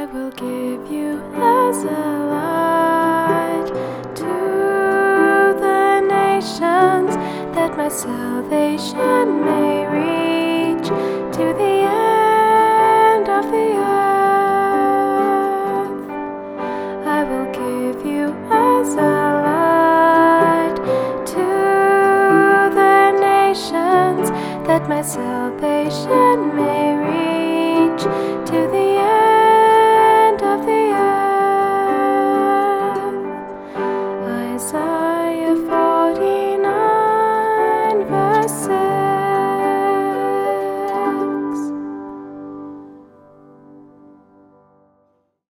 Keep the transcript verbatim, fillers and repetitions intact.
will give you as a light to the nations, that my salvation may reach to the end of the earth. I will give you as a light to the nations, that my salvation may reach